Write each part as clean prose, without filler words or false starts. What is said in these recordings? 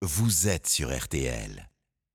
vous êtes sur RTL.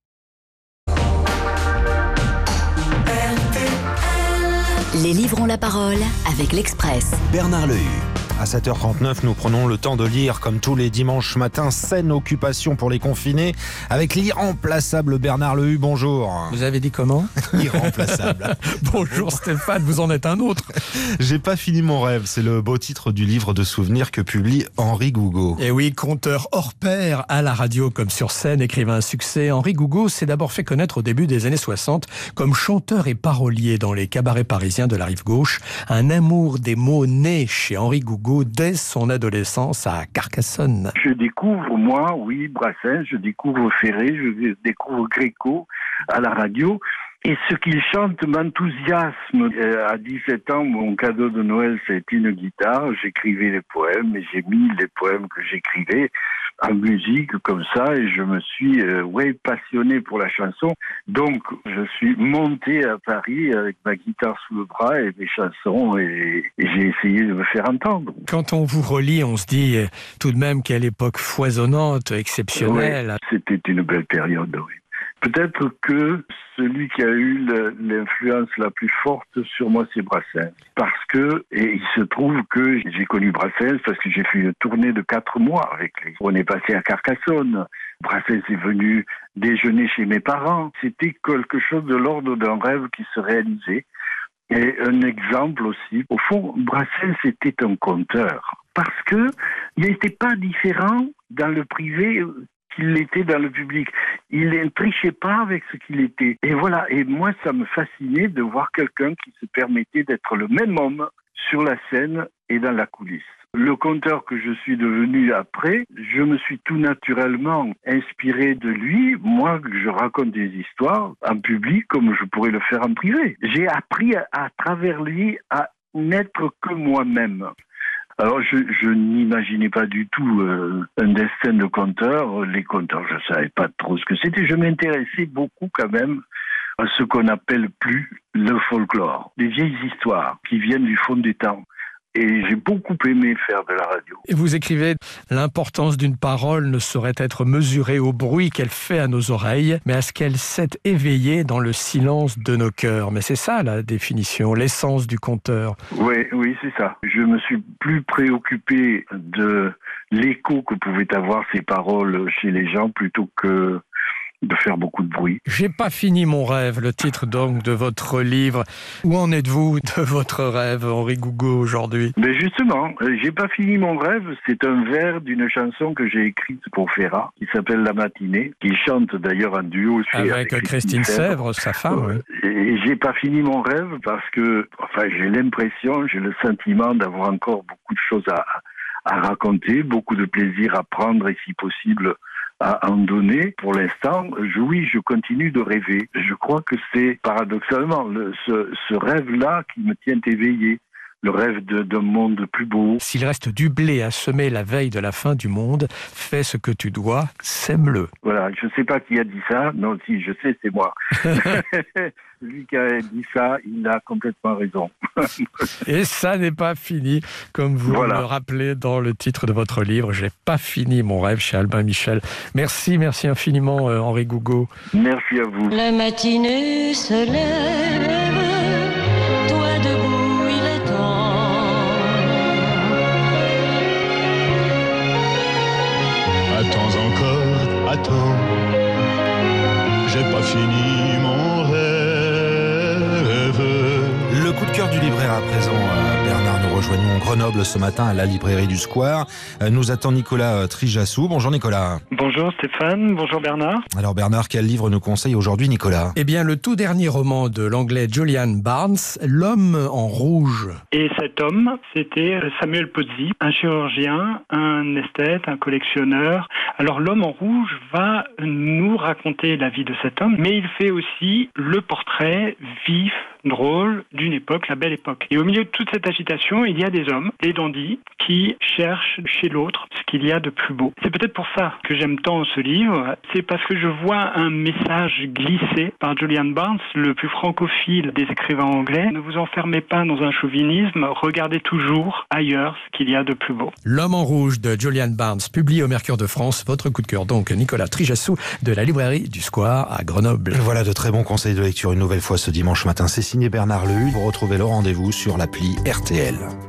Les livres ont la parole avec l'Express. Bernard Lehu. À 7h39, nous prenons le temps de lire, comme tous les dimanches matins, Saine occupation pour les confinés, avec l'irremplaçable Bernard Lehu. Bonjour. Vous avez dit comment ? Irremplaçable. Bonjour Stéphane, vous en êtes un autre. J'ai pas fini mon rêve, c'est le beau titre du livre de souvenirs que publie Henri Gougaud. Et oui, conteur hors pair à la radio comme sur scène, écrivain à succès, Henri Gougaud s'est d'abord fait connaître au début des années 60 comme chanteur et parolier dans les cabarets parisiens de la rive gauche. Un amour des mots né chez Henri Gougaud dès son adolescence à Carcassonne. Je découvre, moi, oui, Brassens, je découvre Ferré, je découvre Gréco à la radio. Et ce qu'il chante m'enthousiasme. À 17 ans, mon cadeau de Noël, c'était une guitare. J'écrivais les poèmes et j'ai mis les poèmes que j'écrivais en musique comme ça. Et je me suis passionné pour la chanson. Donc, je suis monté à Paris avec ma guitare sous le bras et mes chansons et j'ai essayé de me faire entendre. Quand on vous relit, on se dit tout de même quelle époque foisonnante, exceptionnelle. Oui, c'était une belle période, oui. Peut-être que celui qui a eu l'influence la plus forte sur moi, c'est Brassens. Parce que, et il se trouve que j'ai connu Brassens parce que j'ai fait une tournée de 4 mois avec lui. On est passé à Carcassonne. Brassens est venu déjeuner chez mes parents. C'était quelque chose de l'ordre d'un rêve qui se réalisait. Et un exemple aussi. Au fond, Brassens était un conteur. Parce que il n'était pas différent dans le privé qu'il l'était dans le public. Il ne trichait pas avec ce qu'il était. Et voilà. Et moi, ça me fascinait de voir quelqu'un qui se permettait d'être le même homme sur la scène et dans la coulisse. Le conteur que je suis devenu après, je me suis tout naturellement inspiré de lui. Moi, je raconte des histoires en public comme je pourrais le faire en privé. J'ai appris à travers lui à n'être que moi-même. Alors, je n'imaginais pas du tout un destin de conteur. Les conteurs, je ne savais pas trop ce que c'était. Je m'intéressais beaucoup quand même à ce qu'on appelle plus le folklore. Des vieilles histoires qui viennent du fond des temps. Et j'ai beaucoup aimé faire de la radio. Et vous écrivez « L'importance d'une parole ne saurait être mesurée au bruit qu'elle fait à nos oreilles, mais à ce qu'elle s'est éveillée dans le silence de nos cœurs. » Mais c'est ça la définition, l'essence du conteur. Oui, c'est ça. Je me suis plus préoccupé de l'écho que pouvaient avoir ces paroles chez les gens plutôt que de faire beaucoup de bruit. J'ai pas fini mon rêve, le titre donc de votre livre. Où en êtes-vous de votre rêve, Henri Gougaud, aujourd'hui ? Mais justement, j'ai pas fini mon rêve. C'est un vers d'une chanson que j'ai écrite pour Ferrat, qui s'appelle La Matinée, qui chante d'ailleurs en duo avec Christine Sèvres, sa femme. Oui. Et j'ai pas fini mon rêve parce que, j'ai l'impression, j'ai le sentiment d'avoir encore beaucoup de choses à raconter, beaucoup de plaisir à prendre et si possible à en donner. Pour l'instant, je continue de rêver. Je crois que c'est paradoxalement ce rêve-là qui me tient éveillé. Le rêve d'un monde plus beau. S'il reste du blé à semer la veille de la fin du monde, fais ce que tu dois, sème-le. Voilà, je ne sais pas qui a dit ça. Non, si, je sais, c'est moi. Lui qui a dit ça, il a complètement raison. Et ça n'est pas fini, comme vous le rappelez dans le titre de votre livre. J'ai pas fini mon rêve chez Albin Michel. Merci infiniment, Henri Gougaud. Merci à vous. La matinée se lève, toi debout, il est temps. Attends encore, attends, j'ai pas fini mon rêve. Le coup de cœur du libraire à présent, Bernard. Nous rejoignons Grenoble ce matin à la librairie du Square. Nous attend Nicolas Trijassou. Bonjour Nicolas. Bonjour Stéphane, bonjour Bernard. Alors Bernard, quel livre nous conseille aujourd'hui Nicolas ? Eh bien, le tout dernier roman de l'anglais Julian Barnes, L'homme en rouge. Et cet homme, c'était Samuel Pozzi, un chirurgien, un esthète, un collectionneur. Alors l'homme en rouge va nous raconter la vie de cet homme, mais il fait aussi le portrait vif drôle d'une époque, la belle époque. Et au milieu de toute cette agitation, il y a des hommes, les dandys, qui cherchent chez l'autre ce qu'il y a de plus beau. C'est peut-être pour ça que j'aime tant ce livre, c'est parce que je vois un message glissé par Julian Barnes, le plus francophile des écrivains anglais. Ne vous enfermez pas dans un chauvinisme, regardez toujours ailleurs ce qu'il y a de plus beau. L'homme en rouge de Julian Barnes, publié au Mercure de France. Votre coup de cœur donc, Nicolas Trijassou de la librairie du Square à Grenoble. Voilà de très bons conseils de lecture une nouvelle fois ce dimanche matin. C'est signé Bernard Lehu. Vous retrouvez le rendez-vous sur l'appli RTL.